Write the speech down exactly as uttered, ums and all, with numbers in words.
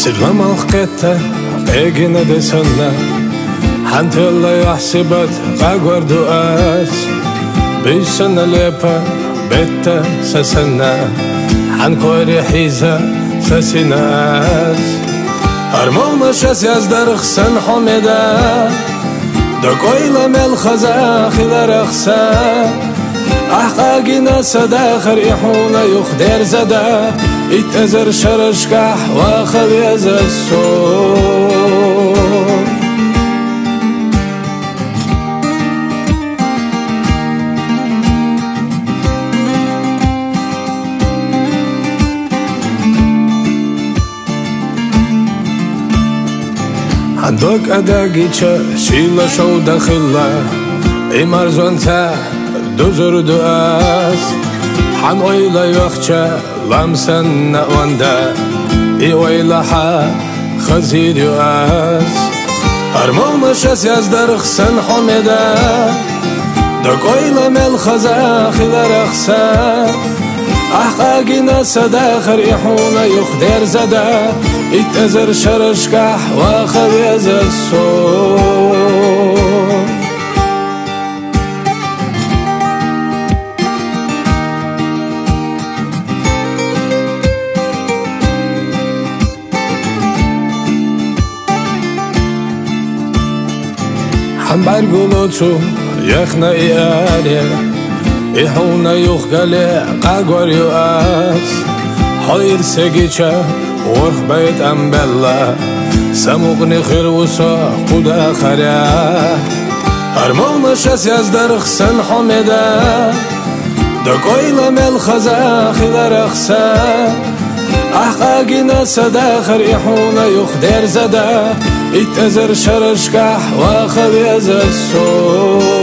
سلام الخطة اجينا دسنا حنت الله يحسبت غاغور دؤاس بيسنا ليبا بيتا سسنا حنكوري حيزة سسناس هرمونا شاس يزدر خسن حمدا دقويلة مل خزاخي لرخسا أحقاقنا صداخر إحونا يخدر زدا اتزر شرشكح وخبيز الصوم عندك أداقيتش شيلة شو داخلة إمار زونتا دوزر دؤاس حن ويلا يخشى لمسن نقوندا إي ويلا حا خزير يؤاس هرمونا شاس يزدر خسن حمدا دك ويلا مل خزاخي لرخسا أحقاقنا صداخر إحونا يخدر زدا اتزر شرشكح وخبيز الصوم حنبار قلوتو يخنا إيالي إحونا يخقلي قاقور يؤاس حير سيجيشا ورخ بيت أمبلا سموقني خير وسا قدا خريا هرمونا شاس يزدر خسن حمدا دقويلة مل خزاخي لرخسا أحقاقنا صداخر إحونا يخدر زدا اتزر شرشكح وخبيز الصوم